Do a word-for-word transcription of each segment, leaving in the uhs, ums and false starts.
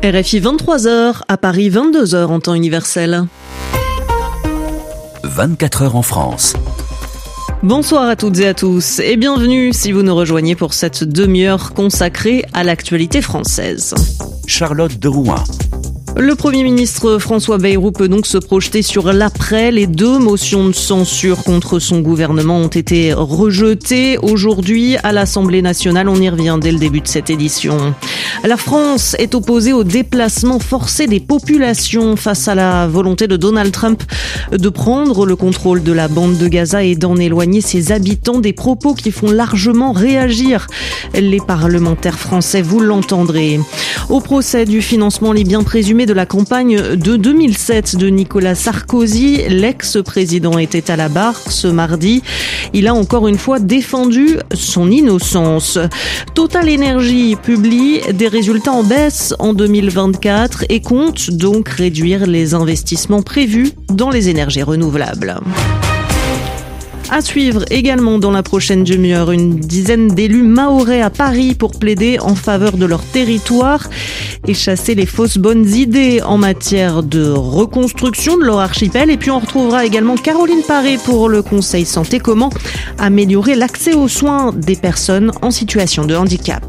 R F I vingt-trois heures, à Paris vingt-deux heures en temps universel. vingt-quatre heures en France. Bonsoir à toutes et à tous et bienvenue si vous nous rejoignez pour cette demi-heure consacrée à l'actualité française. Charlotte de Rouen. Le Premier ministre François Bayrou peut donc se projeter sur l'après. Les deux motions de censure contre son gouvernement ont été rejetées aujourd'hui à l'Assemblée nationale. On y revient dès le début de cette édition. La France est opposée au déplacement forcé des populations face à la volonté de Donald Trump de prendre le contrôle de la bande de Gaza et d'en éloigner ses habitants. Des propos qui font largement réagir les parlementaires français, vous l'entendrez. Au procès du financement libyen présumé de la campagne de deux mille sept de Nicolas Sarkozy, l'ex-président était à la barre ce mardi. Il a encore une fois défendu son innocence. Total Energy publie des résultats en baisse en deux mille vingt-quatre et compte donc réduire les investissements prévus dans les énergies renouvelables. À suivre également dans la prochaine demi-heure, une dizaine d'élus mahorais à Paris pour plaider en faveur de leur territoire et chasser les fausses bonnes idées en matière de reconstruction de leur archipel. Et puis on retrouvera également Caroline Paré pour le Conseil Santé. Comment améliorer l'accès aux soins des personnes en situation de handicap.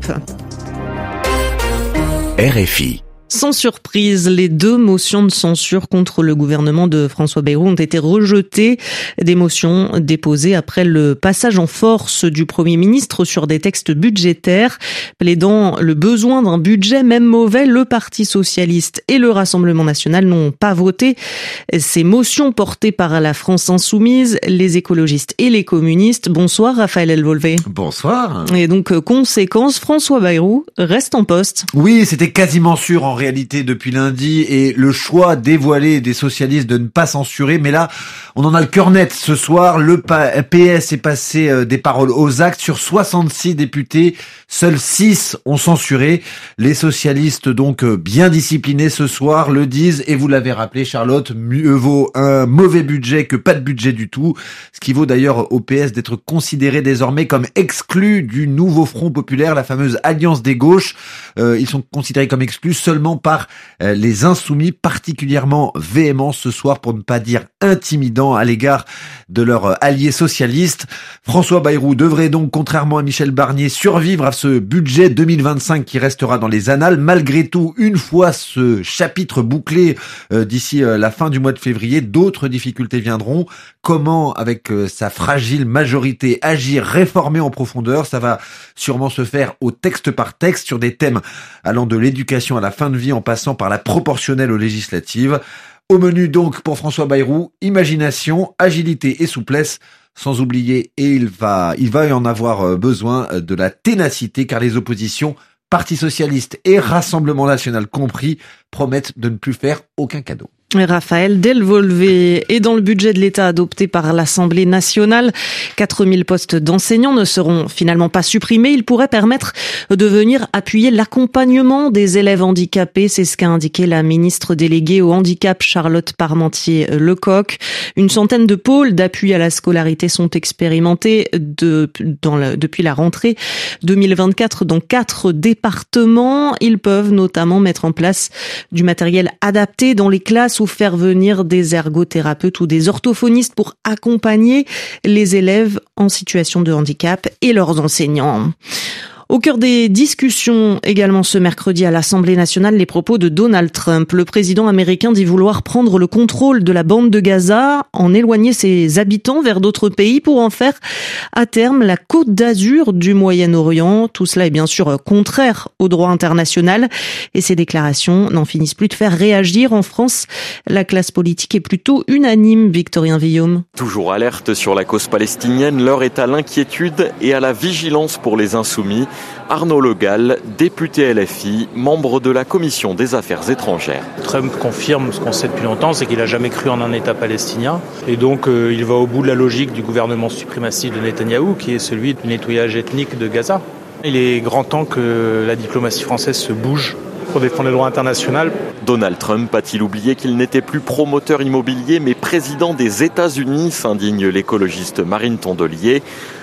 R F I. Sans surprise, les deux motions de censure contre le gouvernement de François Bayrou ont été rejetées. Des motions déposées après le passage en force du Premier ministre sur des textes budgétaires. Plaidant le besoin d'un budget, même mauvais, le Parti socialiste et le Rassemblement national n'ont pas voté. Ces motions portées par la France insoumise, les écologistes et les communistes. Bonsoir Raphaël Elvolvé. Bonsoir. Et donc, conséquence, François Bayrou reste en poste. Oui, c'était quasiment sûr en réalité depuis lundi, et le choix dévoilé des socialistes de ne pas censurer, mais là on en a le cœur net. Ce soir, le P S est passé des paroles aux actes. Sur soixante-six députés, seuls six ont censuré. Les socialistes, donc bien disciplinés ce soir, le disent, et vous l'avez rappelé Charlotte, mieux vaut un mauvais budget que pas de budget du tout, ce qui vaut d'ailleurs au P S d'être considéré désormais comme exclu du nouveau Front populaire, la fameuse alliance des gauches. Euh, ils sont considérés comme exclus seulement par euh, les insoumis, particulièrement véhéments ce soir, pour ne pas dire intimidants à l'égard de leurs alliés socialistes. François Bayrou devrait donc, contrairement à Michel Barnier, survivre à ce budget deux mille vingt-cinq qui restera dans les annales. Malgré tout, une fois ce chapitre bouclé euh, d'ici euh, la fin du mois de février, d'autres difficultés viendront. Comment, avec euh, sa fragile majorité, agir, réformer en profondeur? Ça va sûrement se faire au texte par texte sur des thèmes allant de l'éducation à la fin de vie en passant par la proportionnelle aux législatives. Au menu donc pour François Bayrou, imagination, agilité et souplesse, sans oublier, et il va, il va y en avoir besoin, de la ténacité, car les oppositions, Parti socialiste et Rassemblement national compris, promettent de ne plus faire aucun cadeau. Raphaël Delvolvé. Et dans le budget de l'État adopté par l'Assemblée nationale, quatre mille postes d'enseignants ne seront finalement pas supprimés. Ils pourraient permettre de venir appuyer l'accompagnement des élèves handicapés. C'est ce qu'a indiqué la ministre déléguée au handicap, Charlotte Parmentier-Lecocq. Une centaine de pôles d'appui à la scolarité sont expérimentés de, dans le, depuis la rentrée deux mille vingt-quatre dans quatre départements. Ils peuvent notamment mettre en place du matériel adapté dans les classes ou faire venir des ergothérapeutes ou des orthophonistes pour accompagner les élèves en situation de handicap et leurs enseignants. Au cœur des discussions également ce mercredi à l'Assemblée nationale, les propos de Donald Trump. Le président américain dit vouloir prendre le contrôle de la bande de Gaza, en éloigner ses habitants vers d'autres pays pour en faire à terme la Côte d'Azur du Moyen-Orient. Tout cela est bien sûr contraire au droit international et ces déclarations n'en finissent plus de faire réagir. En France, la classe politique est plutôt unanime, Victorien Villaume. Toujours alerte sur la cause palestinienne, l'heure est à l'inquiétude et à la vigilance pour les insoumis. Arnaud Le Gall, député L F I, membre de la Commission des Affaires étrangères. Trump confirme ce qu'on sait depuis longtemps, c'est qu'il n'a jamais cru en un État palestinien. Et donc euh, il va au bout de la logique du gouvernement suprémaciste de Netanyahou, qui est celui du nettoyage ethnique de Gaza. Il est grand temps que la diplomatie française se bouge pour défendre le droit international. Donald Trump a-t-il oublié qu'il n'était plus promoteur immobilier mais président des États-Unis, s'indigne l'écologiste Marine Tondelier.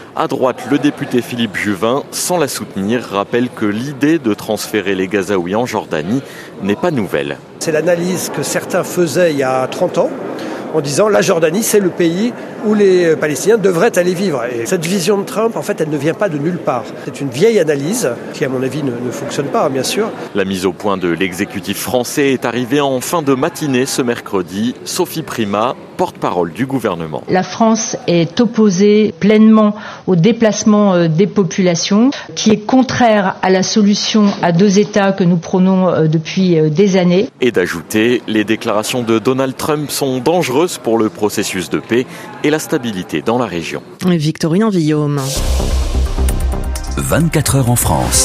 À droite, le député Philippe Juvin, sans la soutenir, rappelle que l'idée de transférer les Gazaouis en Jordanie n'est pas nouvelle. C'est l'analyse que certains faisaient il y a trente ans, en disant la Jordanie, c'est le pays où les Palestiniens devraient aller vivre. Et cette vision de Trump, en fait, elle ne vient pas de nulle part. C'est une vieille analyse qui, à mon avis, ne, ne fonctionne pas, bien sûr. La mise au point de l'exécutif français est arrivée en fin de matinée ce mercredi. Sophie Primas, porte-parole du gouvernement. La France est opposée pleinement au déplacement des populations, qui est contraire à la solution à deux États que nous prônons depuis des années. Et d'ajouter, les déclarations de Donald Trump sont dangereuses pour le processus de paix et la stabilité dans la région. Victorien Villaume. vingt-quatre heures en France.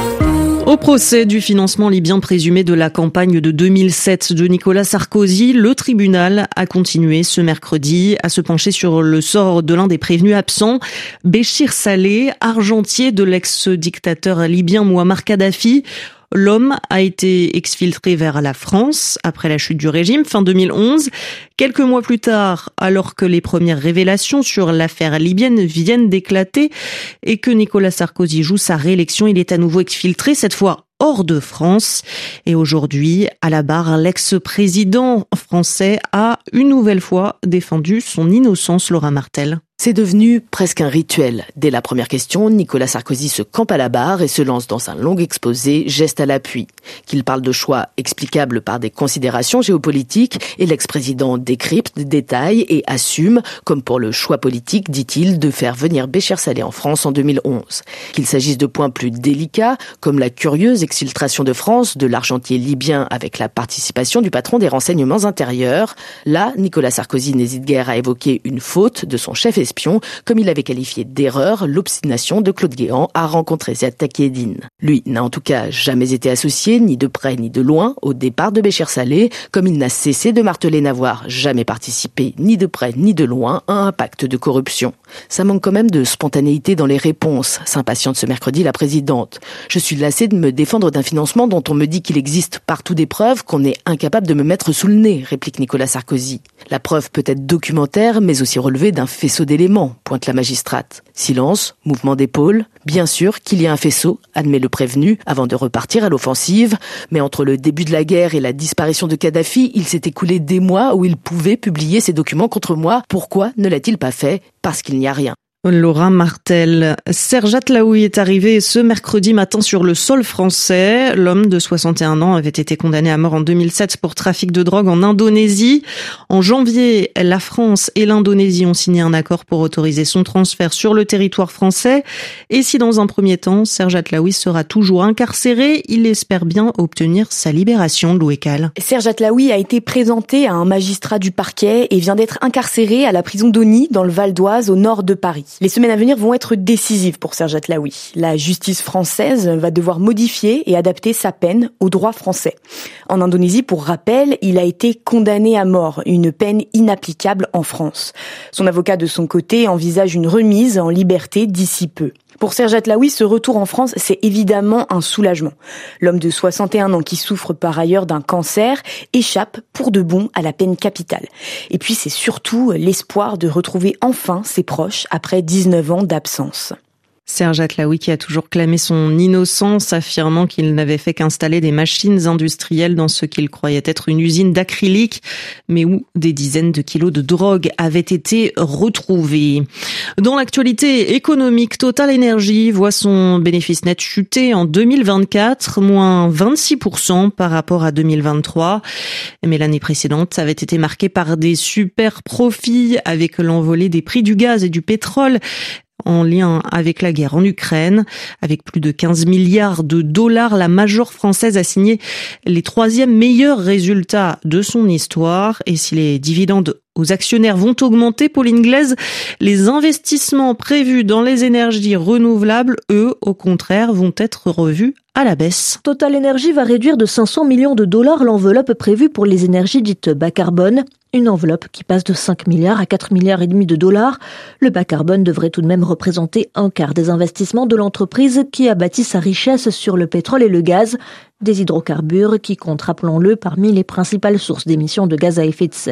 Au procès du financement libyen présumé de la campagne de deux mille sept de Nicolas Sarkozy, le tribunal a continué ce mercredi à se pencher sur le sort de l'un des prévenus absents, Béchir Saleh, argentier de l'ex-dictateur libyen Mouammar Kadhafi. L'homme a été exfiltré vers la France après la chute du régime fin deux mille onze. Quelques mois plus tard, alors que les premières révélations sur l'affaire libyenne viennent d'éclater et que Nicolas Sarkozy joue sa réélection, il est à nouveau exfiltré, cette fois hors de France. Et aujourd'hui, à la barre, l'ex-président français a une nouvelle fois défendu son innocence, Laura Martel. C'est devenu presque un rituel. Dès la première question, Nicolas Sarkozy se campe à la barre et se lance dans un long exposé, geste à l'appui. Qu'il parle de choix explicables par des considérations géopolitiques, et l'ex-président décrypte, détaille et assume, comme pour le choix politique, dit-il, de faire venir Béchir Saleh en France en deux mille onze. Qu'il s'agisse de points plus délicats, comme la curieuse exfiltration de France de l'argentier libyen avec la participation du patron des renseignements intérieurs, là, Nicolas Sarkozy n'hésite guère à évoquer une faute de son chef espion, comme il avait qualifié d'erreur l'obstination de Claude Guéant à rencontrer Ziad Takieddine. Lui n'a en tout cas jamais été associé, ni de près ni de loin, au départ de Béchir Saleh, comme il n'a cessé de marteler n'avoir jamais participé, ni de près ni de loin, à un pacte de corruption. Ça manque quand même de spontanéité dans les réponses, s'impatiente ce mercredi la présidente. Je suis lassée de me défendre d'un financement dont on me dit qu'il existe partout des preuves qu'on est incapable de me mettre sous le nez, réplique Nicolas Sarkozy. La preuve peut être documentaire, mais aussi relevée d'un faisceau d'éléments, pointe la magistrate. Silence, mouvement d'épaule. Bien sûr qu'il y a un faisceau, admet le prévenu, avant de repartir à l'offensive. Mais entre le début de la guerre et la disparition de Kadhafi, il s'est écoulé des mois où il pouvait publier ses documents contre moi. Pourquoi ne l'a-t-il pas fait ? Parce qu'il n'y a rien. Laura Martel. Serge Atlaoui est arrivé ce mercredi matin sur le sol français. L'homme de soixante et un ans avait été condamné à mort en deux mille sept pour trafic de drogue en Indonésie. En janvier, la France et l'Indonésie ont signé un accord pour autoriser son transfert sur le territoire français. Et si dans un premier temps, Serge Atlaoui sera toujours incarcéré, il espère bien obtenir sa libération. Loué Cal. Serge Atlaoui a été présenté à un magistrat du parquet et vient d'être incarcéré à la prison d'Osny, dans le Val d'Oise, au nord de Paris. Les semaines à venir vont être décisives pour Serge Atlaoui. La justice française va devoir modifier et adapter sa peine au droit français. En Indonésie, pour rappel, il a été condamné à mort, une peine inapplicable en France. Son avocat, de son côté, envisage une remise en liberté d'ici peu. Pour Serge Atlaoui, ce retour en France, c'est évidemment un soulagement. L'homme de soixante et un ans, qui souffre par ailleurs d'un cancer, échappe pour de bon à la peine capitale. Et puis c'est surtout l'espoir de retrouver enfin ses proches après dix-neuf ans d'absence. Serge Atlaoui qui a toujours clamé son innocence, affirmant qu'il n'avait fait qu'installer des machines industrielles dans ce qu'il croyait être une usine d'acrylique, mais où des dizaines de kilos de drogue avaient été retrouvés. Dans l'actualité économique, Total Energy voit son bénéfice net chuter en deux mille vingt-quatre, moins vingt-six pour cent par rapport à deux mille vingt-trois. Mais l'année précédente avait été marquée par des super profits avec l'envolée des prix du gaz et du pétrole, en lien avec la guerre en Ukraine. Avec plus de quinze milliards de dollars, la major française a signé les troisièmes meilleurs résultats de son histoire. Et si les dividendes aux actionnaires vont augmenter, Pauline Glaise, les investissements prévus dans les énergies renouvelables, eux, au contraire, vont être revus à la baisse. Total Energy va réduire de cinq cents millions de dollars l'enveloppe prévue pour les énergies dites bas carbone. Une enveloppe qui passe de cinq milliards à quatre milliards et demi de dollars. Le bas carbone devrait tout de même représenter un quart des investissements de l'entreprise qui a bâti sa richesse sur le pétrole et le gaz, des hydrocarbures qui comptent, rappelons-le, parmi les principales sources d'émissions de gaz à effet de serre.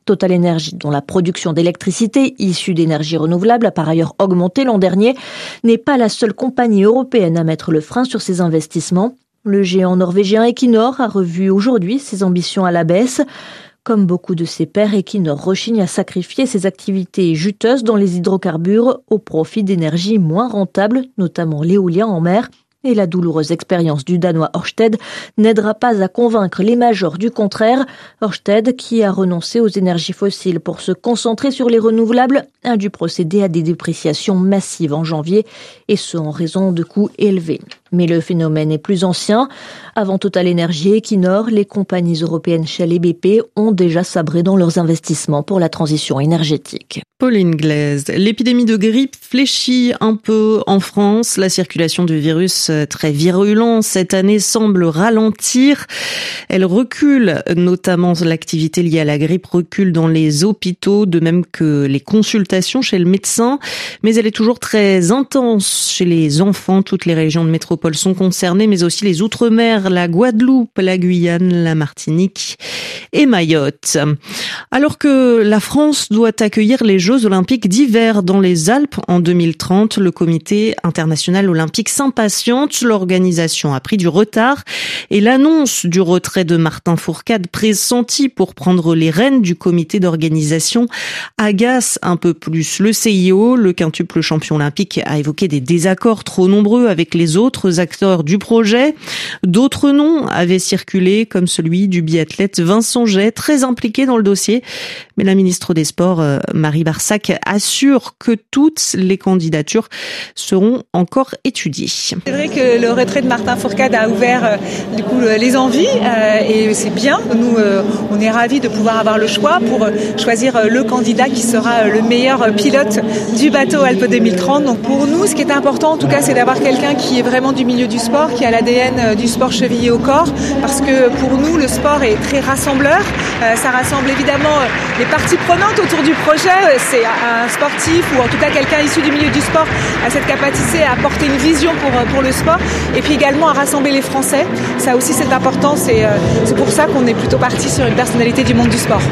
Total Energy, dont la production d'électricité issue d'énergie renouvelable a par ailleurs augmenté l'an dernier, n'est pas la seule compagnie européenne à mettre le frein sur ses investissements. Le géant norvégien Equinor a revu aujourd'hui ses ambitions à la baisse. Comme beaucoup de ses pairs, Equinor rechigne à sacrifier ses activités juteuses dans les hydrocarbures au profit d'énergies moins rentables, notamment l'éolien en mer. Et la douloureuse expérience du Danois Ørsted n'aidera pas à convaincre les majors du contraire. Ørsted, qui a renoncé aux énergies fossiles pour se concentrer sur les renouvelables, a dû procéder à des dépréciations massives en janvier, et ce en raison de coûts élevés. Mais le phénomène est plus ancien. Avant Total Energy et Equinor, les compagnies européennes Shell et B P ont déjà sabré dans leurs investissements pour la transition énergétique. Pauline Glaise, l'épidémie de grippe fléchit un peu en France. La circulation du virus très virulent cette année semble ralentir. Elle recule, notamment l'activité liée à la grippe recule dans les hôpitaux, de même que les consultations chez le médecin. Mais elle est toujours très intense chez les enfants. Toutes les régions de métropole sont concernées, mais aussi les Outre-mer, la Guadeloupe, la Guyane, la Martinique et Mayotte. Alors que la France doit accueillir les Jeux olympiques d'hiver dans les Alpes en deux mille trente, le comité international olympique s'impatiente. L'organisation a pris du retard et l'annonce du retrait de Martin Fourcade, pressenti pour prendre les rênes du comité d'organisation, agace un peu plus le C I O. Le quintuple champion olympique a évoqué des désaccords trop nombreux avec les autres acteurs du projet. D'autres noms avaient circulé, comme celui du biathlète Vincent Jay, très impliqué dans le dossier. Mais la ministre des Sports, Marie Barsac, assure que toutes les candidatures seront encore étudiées. C'est vrai que le retrait de Martin Fourcade a ouvert euh, du coup les envies euh, et c'est bien. Nous, euh, on est ravis de pouvoir avoir le choix pour euh, choisir euh, le candidat qui sera euh, le meilleur euh, pilote du bateau Alpes deux mille trente. Donc pour nous, ce qui est important en tout cas, c'est d'avoir quelqu'un qui est vraiment du milieu du sport, qui a l'A D N euh, du sport chevillé au corps, parce que pour nous, le sport est très rassembleur. Euh, ça rassemble évidemment euh, les parties prenantes autour du projet. C'est un sportif ou en tout cas quelqu'un issu du milieu du sport a cette capacité à apporter une vision pour, pour le sport et puis également à rassembler les Français. Ça aussi c'est important, c'est, c'est pour ça qu'on est plutôt parti sur une personnalité du monde du sport.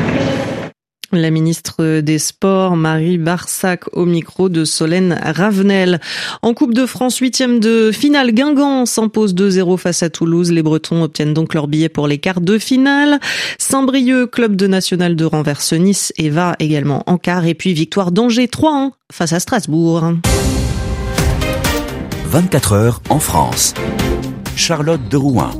La ministre des Sports, Marie Barsac, au micro de Solène Ravenel. En Coupe de France, huitième de finale, Guingamp s'impose deux zéro face à Toulouse. Les Bretons obtiennent donc leur billet pour les quarts de finale. Saint-Brieuc, club de national de renverse Nice et va également en quart. Et puis victoire d'Angers trois un face à Strasbourg. vingt-quatre heures en France. Charlotte de Rouen.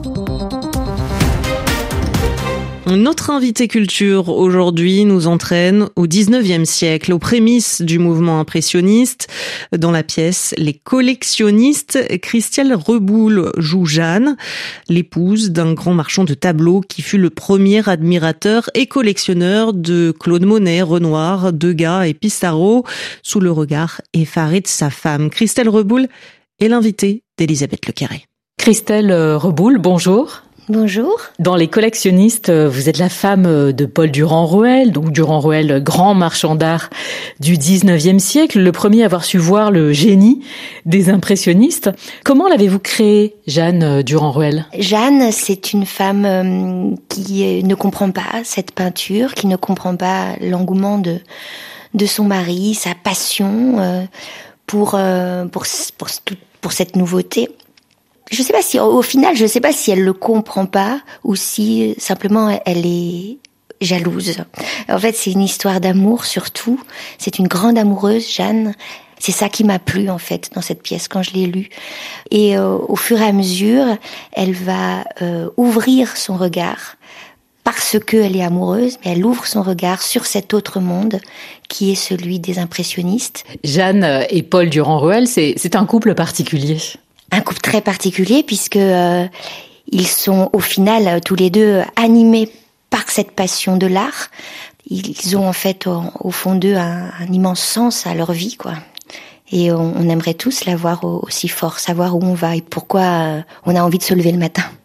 Notre invité culture aujourd'hui nous entraîne au dix-neuvième siècle, aux prémices du mouvement impressionniste. Dans la pièce Les collectionnistes, Christelle Reboul joue Jeanne, l'épouse d'un grand marchand de tableaux qui fut le premier admirateur et collectionneur de Claude Monet, Renoir, Degas et Pissarro, sous le regard effaré de sa femme. Christelle Reboul est l'invitée d'Elisabeth Lequéré. Christelle Reboul, bonjour. Bonjour. Dans Les collectionnistes, vous êtes la femme de Paul Durand-Ruel, donc Durand-Ruel, grand marchand d'art du dix-neuvième siècle, le premier à avoir su voir le génie des impressionnistes. Comment l'avez-vous créée, Jeanne Durand-Ruel ? Jeanne, c'est une femme qui ne comprend pas cette peinture, qui ne comprend pas l'engouement de de son mari, sa passion pour pour pour, pour cette nouveauté. Je sais pas si, au final, je sais pas si elle le comprend pas ou si simplement elle est jalouse. En fait, c'est une histoire d'amour surtout. C'est une grande amoureuse, Jeanne. C'est ça qui m'a plu en fait dans cette pièce quand je l'ai lue. Et euh, au fur et à mesure, elle va euh, ouvrir son regard parce qu'elle est amoureuse, mais elle ouvre son regard sur cet autre monde qui est celui des impressionnistes. Jeanne et Paul Durand-Ruel, c'est, c'est un couple particulier. Un couple très particulier puisque euh, ils sont au final tous les deux animés par cette passion de l'art. Ils ont en fait au, au fond d'eux un, un immense sens à leur vie, quoi. Et on, on aimerait tous l'avoir aussi fort, savoir où on va et pourquoi euh, on a envie de se lever le matin.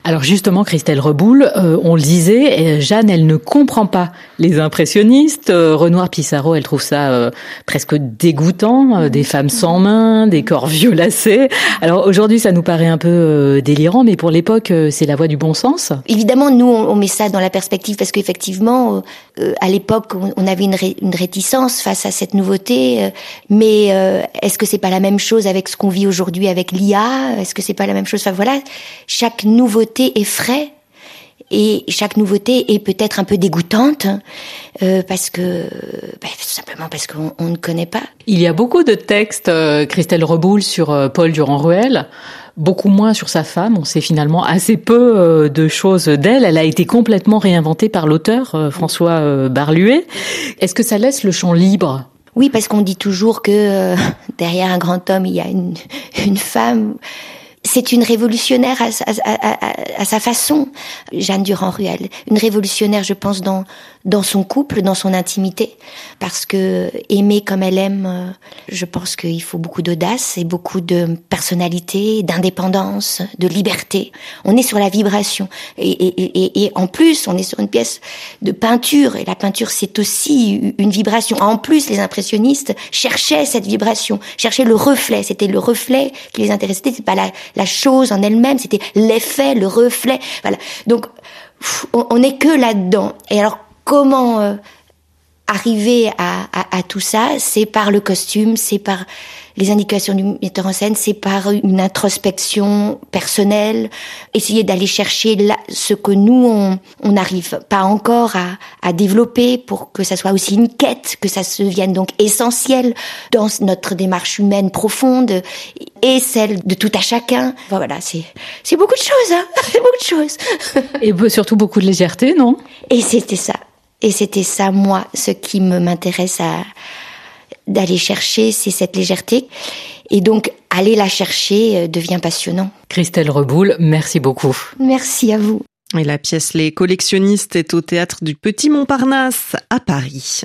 Alors justement, Christelle Reboul, euh, on le disait, Jeanne, elle ne comprend pas les impressionnistes. Euh, Renoir Pissarro, elle trouve ça euh, presque dégoûtant, euh, des femmes sans main, des corps violacés. Alors aujourd'hui, ça nous paraît un peu euh, délirant, mais pour l'époque, euh, c'est la voie du bon sens. Évidemment, nous, on, on met ça dans la perspective parce qu'effectivement, euh, à l'époque, on, on avait une, ré, une réticence face à cette nouveauté. Euh, mais euh, est-ce que c'est pas la même chose avec ce qu'on vit aujourd'hui avec l'I A ? Est-ce que c'est pas la même chose ? Enfin voilà, chaque nouveauté est frais et chaque nouveauté est peut-être un peu dégoûtante euh, parce que bah, tout simplement parce qu'on on ne connaît pas. Il y a beaucoup de textes, euh, Christelle Reboul, sur euh, Paul Durand-Ruel, beaucoup moins sur sa femme. On sait finalement assez peu euh, de choses d'elle. Elle a été complètement réinventée par l'auteur euh, François euh, Barluet. Est-ce que ça laisse le champ libre ? Oui, parce qu'on dit toujours que euh, derrière un grand homme il y a une, une femme. C'est une révolutionnaire à, à, à, à sa façon, Jeanne Durand-Ruel. Une révolutionnaire, je pense, dans dans son couple, dans son intimité, parce que aimer comme elle aime, je pense qu'il faut beaucoup d'audace et beaucoup de personnalité, d'indépendance, de liberté. On est sur la vibration et, et, et, et en plus, on est sur une pièce de peinture et la peinture, c'est aussi une vibration. En plus, les impressionnistes cherchaient cette vibration, cherchaient le reflet. C'était le reflet qui les intéressait. C'était pas la la chose en elle-même, c'était l'effet, le reflet. Voilà. Donc, on, on est que là-dedans. Et alors, comment euh, arriver à, à, à tout ça ? C'est par le costume, c'est par les indications du metteur en scène, c'est par une introspection personnelle, essayer d'aller chercher là, ce que nous, on on n'arrive pas encore à, à développer pour que ça soit aussi une quête, que ça se devienne donc essentiel dans notre démarche humaine profonde et celle de tout à chacun. Voilà, c'est c'est beaucoup de choses, hein, c'est beaucoup de choses. Et surtout beaucoup de légèreté, non ? Et c'était ça. Et c'était ça, moi, ce qui me m'intéresse à d'aller chercher, c'est cette légèreté. Et donc, aller la chercher devient passionnant. Christelle Reboul, merci beaucoup. Merci à vous. Et la pièce Les collectionnistes est au théâtre du Petit Montparnasse à Paris.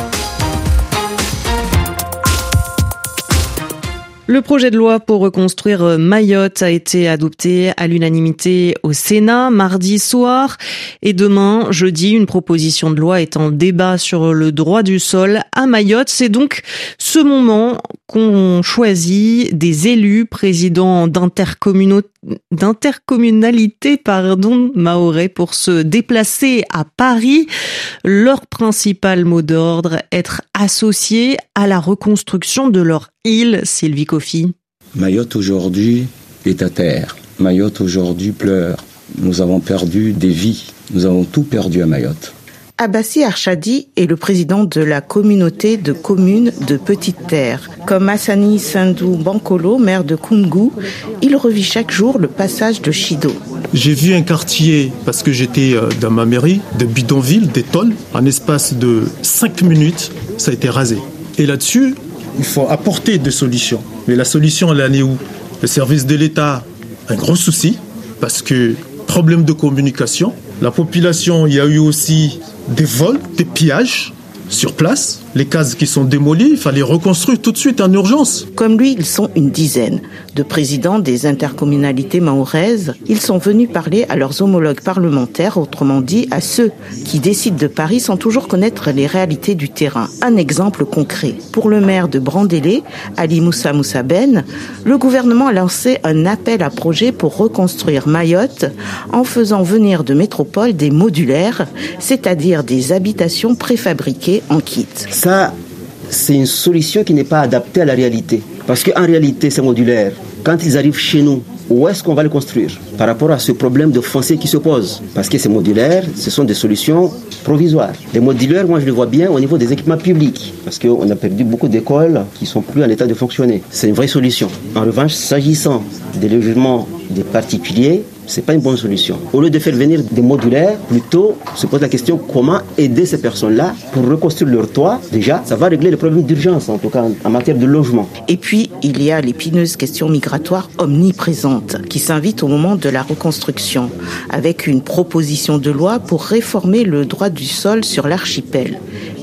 Le projet de loi pour reconstruire Mayotte a été adopté à l'unanimité au Sénat mardi soir. Et demain, jeudi, une proposition de loi est en débat sur le droit du sol à Mayotte. C'est donc ce moment qu'on choisit des élus présidents d'intercommunautés d'intercommunalité, pardon, mahorais pour se déplacer à Paris. Leur principal mot d'ordre, être associés à la reconstruction de leur île. Sylvie Coffy. Mayotte aujourd'hui est à terre. Mayotte aujourd'hui pleure. Nous avons perdu des vies. Nous avons tout perdu à Mayotte. Abassi Archadi est le président de la communauté de communes de Petite Terre. Comme Hassani Sindou Bankolo, maire de Koungou, il revit chaque jour le passage de Chido. J'ai vu un quartier, parce que j'étais dans ma mairie, de bidonville, d'étoiles. En espace de cinq minutes, ça a été rasé. Et là-dessus, il faut apporter des solutions. Mais la solution, elle est où ? Le service de l'État, un gros souci, parce que problème de communication. La population, il y a eu aussi des vols, des pillages sur place. Les cases qui sont démolies, il fallait reconstruire tout de suite en urgence. Comme lui, ils sont une dizaine de présidents des intercommunalités mahoraises. Ils sont venus parler à leurs homologues parlementaires, autrement dit à ceux qui décident de Paris sans toujours connaître les réalités du terrain. Un exemple concret. Pour le maire de Brandélé, Ali Moussa Moussa Ben, le gouvernement a lancé un appel à projet pour reconstruire Mayotte en faisant venir de métropole des modulaires, c'est-à-dire des habitations préfabriquées en kit. Ça, c'est une solution qui n'est pas adaptée à la réalité. Parce qu'en réalité, c'est modulaire. Quand ils arrivent chez nous, où est-ce qu'on va le construire par rapport à ce problème de foncier qui se pose? Parce que c'est modulaire, ce sont des solutions provisoires. Les modulaires, moi je le vois bien au niveau des équipements publics. Parce qu'on a perdu beaucoup d'écoles qui ne sont plus en état de fonctionner. C'est une vraie solution. En revanche, s'agissant des logements des particuliers, c'est pas une bonne solution. Au lieu de faire venir des modulaires, plutôt se pose la question comment aider ces personnes-là pour reconstruire leur toit. Déjà, ça va régler les problèmes d'urgence, en tout cas en matière de logement. Et puis, il y a l'épineuse question migratoire omniprésente qui s'invite au moment de la reconstruction, avec une proposition de loi pour réformer le droit du sol sur l'archipel.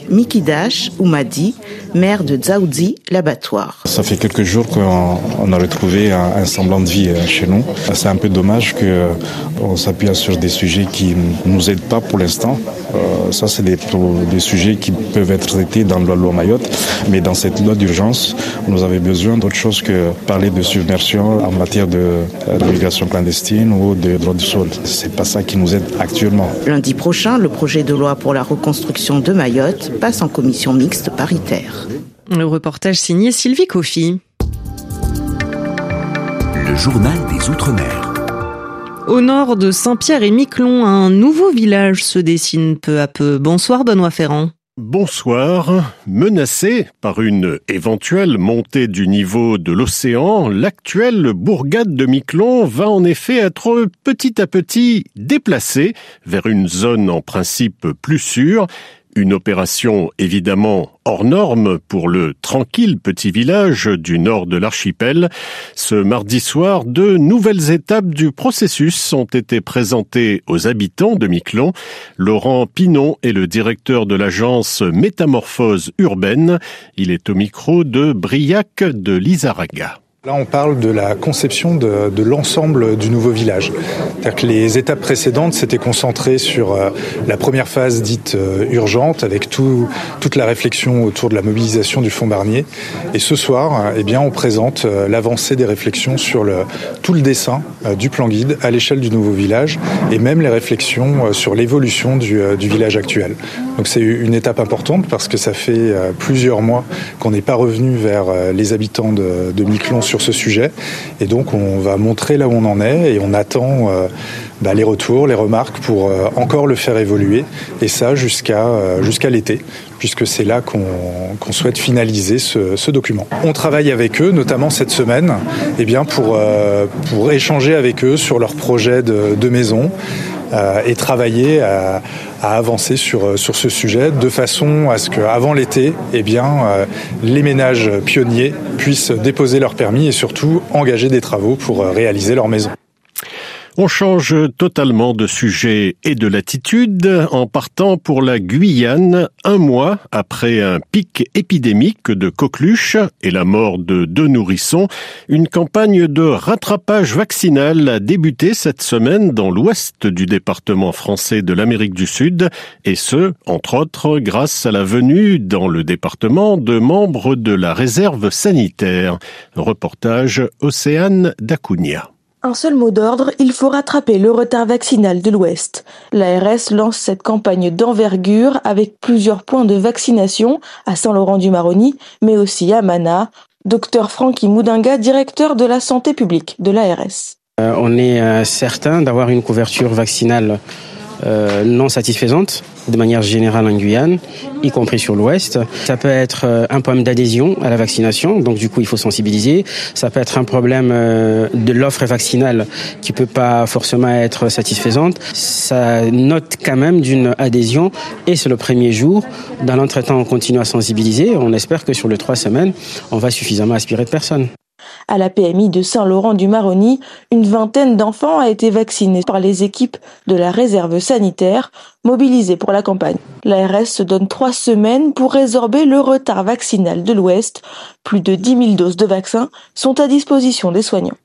Mikidash Oumadi, maire de Dzaoudzi, l'abattoir. Ça fait quelques jours qu'on on a retrouvé un, un semblant de vie chez nous. C'est un peu dommage qu'on s'appuie sur des sujets qui ne nous aident pas pour l'instant. Euh, ça, c'est des, des sujets qui peuvent être traités dans la loi Mayotte. Mais dans cette loi d'urgence, nous avons besoin d'autre chose que parler de submersion en matière de, de migration clandestine ou de droit du sol. C'est pas ça qui nous aide actuellement. Lundi prochain, le projet de loi pour la reconstruction de Mayotte passe en commission mixte paritaire. Le reportage signé Sylvie Coffy. Le journal des Outre-mer. Au nord de Saint-Pierre-et-Miquelon, un nouveau village se dessine peu à peu. Bonsoir Benoît Ferrand. Bonsoir. Menacé par une éventuelle montée du niveau de l'océan, l'actuelle bourgade de Miquelon va en effet être petit à petit déplacée vers une zone en principe plus sûre. Une opération évidemment hors norme pour le tranquille petit village du nord de l'archipel. Ce mardi soir, deux nouvelles étapes du processus ont été présentées aux habitants de Miquelon. Laurent Pinon est le directeur de l'agence Métamorphose Urbaine. Il est au micro de Briac de Lizarraga. Là, on parle de la conception de, de l'ensemble du nouveau village. C'est-à-dire que les étapes précédentes s'étaient concentrées sur euh, la première phase dite euh, urgente, avec tout, toute la réflexion autour de la mobilisation du fonds Barnier. Et ce soir, eh bien, on présente euh, l'avancée des réflexions sur le, tout le dessin euh, du plan guide à l'échelle du nouveau village, et même les réflexions euh, sur l'évolution du, euh, du village actuel. Donc c'est une étape importante parce que ça fait euh, plusieurs mois qu'on n'est pas revenu vers euh, les habitants de, de Miquelon sur ce sujet, et donc on va montrer là où on en est, et on attend euh, bah, les retours, les remarques pour euh, encore le faire évoluer, et ça jusqu'à euh, jusqu'à l'été, puisque c'est là qu'on qu'on souhaite finaliser ce, ce document. On travaille avec eux, notamment cette semaine, eh bien pour euh, pour échanger avec eux sur leurs projets de, de maison. Euh, et travailler à, à avancer sur sur ce sujet de façon à ce qu'avant l'été, eh bien, euh, les ménages pionniers puissent déposer leur permis et surtout engager des travaux pour euh, réaliser leur maison. On change totalement de sujet et de latitude en partant pour la Guyane, un mois après un pic épidémique de coqueluche et la mort de deux nourrissons. Une campagne de rattrapage vaccinal a débuté cette semaine dans l'ouest du département français de l'Amérique du Sud, et ce, entre autres, grâce à la venue dans le département de membres de la réserve sanitaire. Reportage Océane Dacunha. Un seul mot d'ordre, il faut rattraper le retard vaccinal de l'Ouest. L'A R S lance cette campagne d'envergure avec plusieurs points de vaccination à Saint-Laurent-du-Maroni, mais aussi à Mana. Docteur Francky Moudinga, directeur de la santé publique de l'A R S. Euh, on est euh, certain d'avoir une couverture vaccinale euh, non satisfaisante de manière générale en Guyane, y compris sur l'Ouest. Ça peut être un problème d'adhésion à la vaccination, donc du coup il faut sensibiliser. Ça peut être un problème de l'offre vaccinale qui peut pas forcément être satisfaisante. Ça note quand même d'une adhésion, et c'est le premier jour. Dans l'entretemps, on continue à sensibiliser. On espère que sur les trois semaines, on va suffisamment aspirer de personnes. À la P M I de Saint-Laurent-du-Maroni, une vingtaine d'enfants a été vaccinés par les équipes de la réserve sanitaire mobilisées pour la campagne. L'A R S se donne trois semaines pour résorber le retard vaccinal de l'Ouest. Plus de dix mille doses de vaccins sont à disposition des soignants.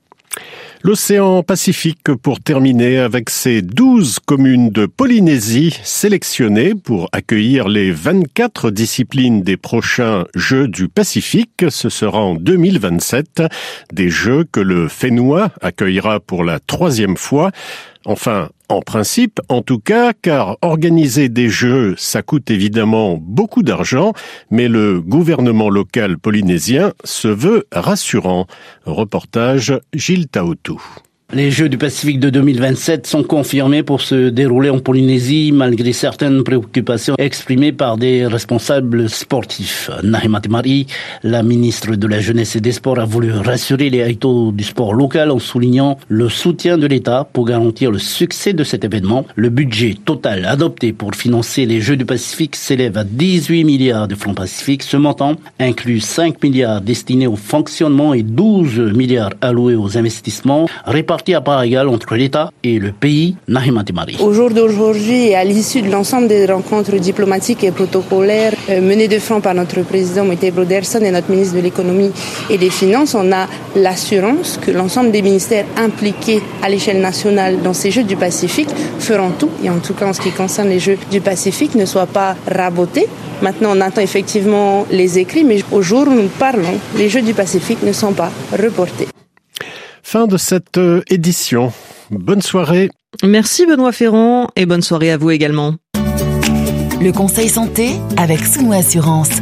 L'océan Pacifique pour terminer avec ces douze communes de Polynésie sélectionnées pour accueillir les vingt-quatre disciplines des prochains Jeux du Pacifique. Ce sera en deux mille vingt-sept, des Jeux que le Fénois accueillera pour la troisième fois. Enfin, en principe, en tout cas, car organiser des jeux, ça coûte évidemment beaucoup d'argent, mais le gouvernement local polynésien se veut rassurant. Reportage Gilles Taotou. Les Jeux du Pacifique de deux mille vingt-sept sont confirmés pour se dérouler en Polynésie malgré certaines préoccupations exprimées par des responsables sportifs. Nahima Temari, la ministre de la Jeunesse et des Sports, a voulu rassurer les haïtos du sport local en soulignant le soutien de l'État pour garantir le succès de cet événement. Le budget total adopté pour financer les Jeux du Pacifique s'élève à dix-huit milliards de francs pacifiques. Ce montant inclut cinq milliards destinés au fonctionnement et douze milliards alloués aux investissements, répartis répartis à part égale entre l'État et le pays. Nahimati Mari. Au jour d'aujourd'hui et à l'issue de l'ensemble des rencontres diplomatiques et protocolaires euh, menées de front par notre président Moïse Broderson et notre ministre de l'économie et des finances, on a l'assurance que l'ensemble des ministères impliqués à l'échelle nationale dans ces Jeux du Pacifique feront tout, et en tout cas en ce qui concerne les Jeux du Pacifique, ne soient pas rabotés. Maintenant, on attend effectivement les écrits, mais au jour où nous parlons, les Jeux du Pacifique ne sont pas reportés. Fin de cette édition. Bonne soirée. Merci Benoît Ferrand et bonne soirée à vous également. Le conseil santé avec Souno Assurance.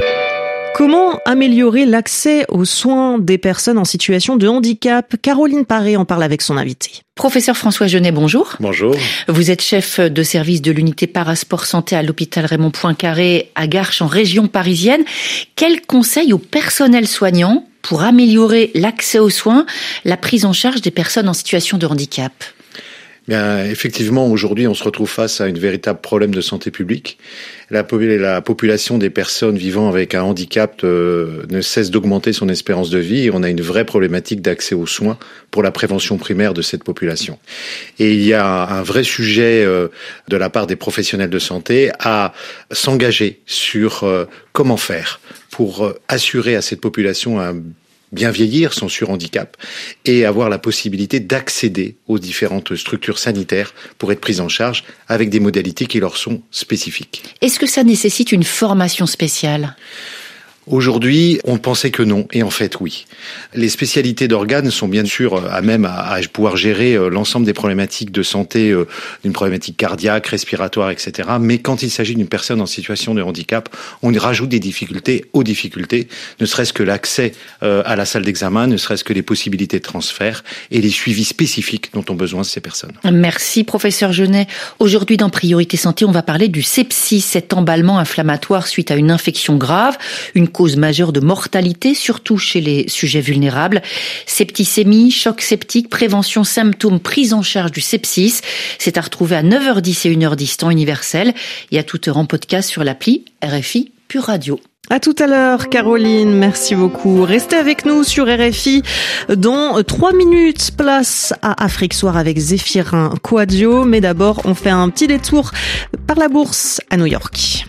Comment améliorer l'accès aux soins des personnes en situation de handicap ? Caroline Paré en parle avec son invité. Professeur François Genet, bonjour. Bonjour. Vous êtes chef de service de l'unité Parasport Santé à l'hôpital Raymond Poincaré à Garches en région parisienne. Quels conseils au personnel soignant pour améliorer l'accès aux soins, la prise en charge des personnes en situation de handicap ? Bien, effectivement, aujourd'hui, on se retrouve face à un véritable problème de santé publique. La, la population des personnes vivant avec un handicap euh, ne cesse d'augmenter son espérance de vie et on a une vraie problématique d'accès aux soins pour la prévention primaire de cette population. Et il y a un, un vrai sujet euh, de la part des professionnels de santé à s'engager sur euh, comment faire pour euh, assurer à cette population un bien vieillir sans surhandicap et avoir la possibilité d'accéder aux différentes structures sanitaires pour être prises en charge avec des modalités qui leur sont spécifiques. Est-ce que ça nécessite une formation spéciale ? Aujourd'hui, on pensait que non, et en fait, oui. Les spécialités d'organes sont bien sûr à même à, à pouvoir gérer l'ensemble des problématiques de santé, d'une problématique cardiaque, respiratoire, et cetera. Mais quand il s'agit d'une personne en situation de handicap, on rajoute des difficultés aux difficultés, ne serait-ce que l'accès à la salle d'examen, ne serait-ce que les possibilités de transfert et les suivis spécifiques dont ont besoin ces personnes. Merci, professeur Genet. Aujourd'hui, dans Priorité Santé, on va parler du sepsis, cet emballement inflammatoire suite à une infection grave, une cause majeure de mortalité, surtout chez les sujets vulnérables. Septicémie, choc septique, prévention, symptômes, prise en charge du sepsis. C'est à retrouver à neuf heures dix et une heure dix temps universel et à toute heure en podcast sur l'appli R F I Pure Radio. À tout à l'heure, Caroline. Merci beaucoup. Restez avec nous sur R F I. Dans trois minutes, place à Afrique Soir avec Zéphirin Quadio. Mais d'abord, on fait un petit détour par la bourse à New York.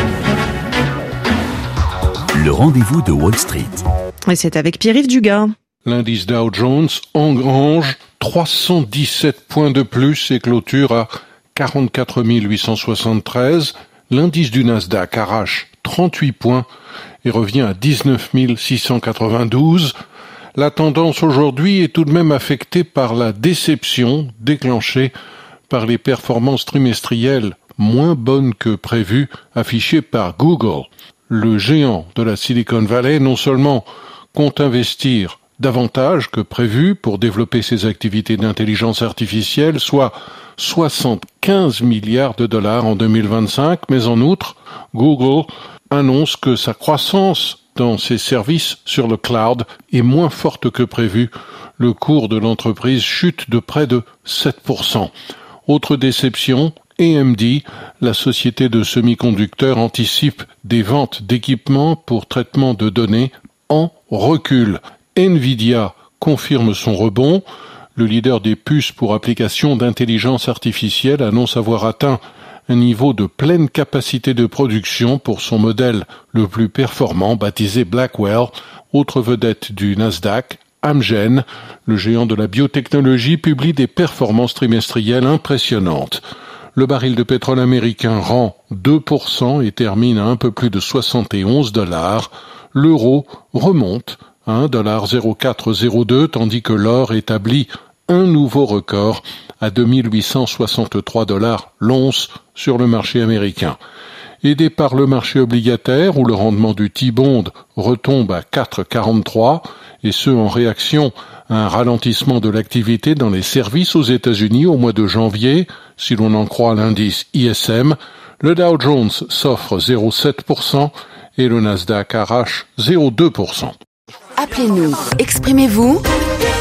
Le rendez-vous de Wall Street. Et c'est avec Pierre-Yves Dugas. L'indice Dow Jones engrange trois cent dix-sept points de plus et clôture à quarante-quatre mille huit cent soixante-treize. L'indice du Nasdaq arrache trente-huit points et revient à dix-neuf mille six cent quatre-vingt-douze. La tendance aujourd'hui est tout de même affectée par la déception déclenchée par les performances trimestrielles moins bonnes que prévues affichées par Google. Le géant de la Silicon Valley non seulement compte investir davantage que prévu pour développer ses activités d'intelligence artificielle, soit soixante-quinze milliards de dollars en deux mille vingt-cinq, mais en outre, Google annonce que sa croissance dans ses services sur le cloud est moins forte que prévu. Le cours de l'entreprise chute de près de sept pour cent. Autre déception, A M D, la société de semi-conducteurs, anticipe des ventes d'équipements pour traitement de données en recul. Nvidia confirme son rebond. Le leader des puces pour applications d'intelligence artificielle annonce avoir atteint un niveau de pleine capacité de production pour son modèle le plus performant, baptisé Blackwell. Autre vedette du Nasdaq, Amgen, le géant de la biotechnologie, publie des performances trimestrielles impressionnantes. Le baril de pétrole américain rend deux pour cent et termine à un peu plus de soixante et onze dollars. L'euro remonte à un virgule zéro quatre zéro deux tandis que l'or établit un nouveau record à deux mille huit cent soixante-trois dollars l'once sur le marché américain. Aidé par le marché obligataire où le rendement du T-bond retombe à quatre virgule quarante-trois et ce en réaction à un ralentissement de l'activité dans les services aux États-Unis au mois de janvier, si l'on en croit l'indice I S M, le Dow Jones s'offre zéro virgule sept pour cent et le Nasdaq arrache zéro virgule deux pour cent. Appelez-nous, exprimez-vous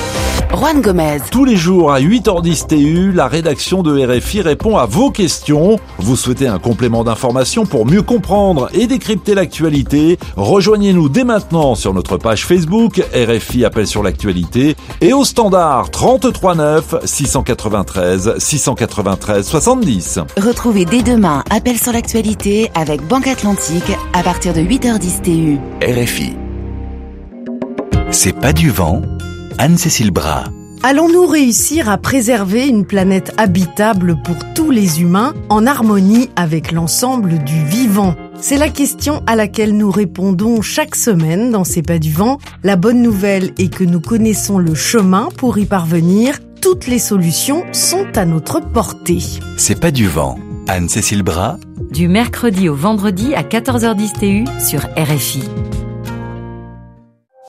Juan Gomez. Tous les jours à huit heures dix T U, la rédaction de R F I répond à vos questions. Vous souhaitez un complément d'information pour mieux comprendre et décrypter l'actualité? Rejoignez-nous dès maintenant sur notre page Facebook R F I Appel sur l'actualité et au standard trente-trois neuf six cent quatre-vingt-treize six cent quatre-vingt-treize soixante-dix. Retrouvez dès demain Appel sur l'actualité avec Banque Atlantique à partir de huit heures dix T U. R F I. C'est pas du vent, Anne-Cécile Bras. Allons-nous réussir à préserver une planète habitable pour tous les humains en harmonie avec l'ensemble du vivant? C'est la question à laquelle nous répondons chaque semaine dans C'est pas du vent. La bonne nouvelle est que nous connaissons le chemin pour y parvenir. Toutes les solutions sont à notre portée. C'est pas du vent, Anne-Cécile Bras. Du mercredi au vendredi à quatorze heures dix T U sur R F I.